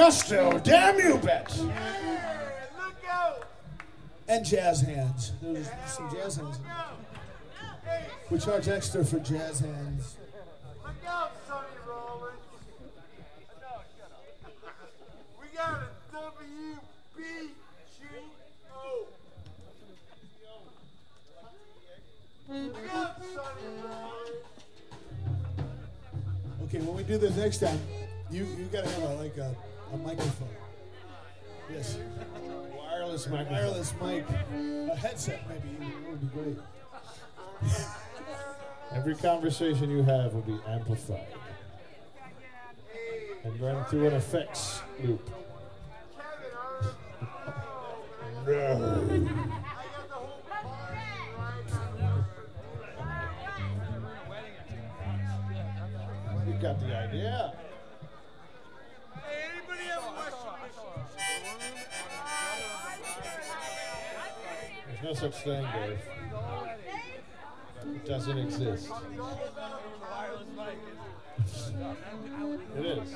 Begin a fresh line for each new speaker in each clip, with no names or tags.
Costello, damn you, bet.
Look out!
And jazz hands. There's some jazz hands. We charge extra for jazz hands.
Look out, Sonny Rollins. We got a WBGO. Look out, Sonny Rollins.
Okay, when we do this next time, you gotta have a microphone. Yes.
Wireless microphone.
Wireless mic. A headset maybe even. That would be great.
Every conversation you have will be amplified and run through an effects loop. No. You got the idea.
Hey, anybody have a washing machine?
There's no such thing, Dave. It doesn't exist. It is.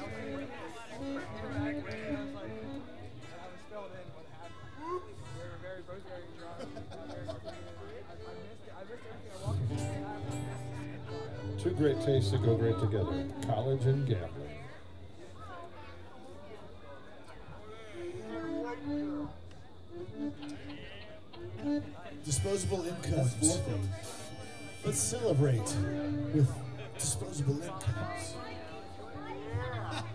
Two great tastes that go great together. College and gambling.
Disposable incomes. Let's celebrate with disposable incomes.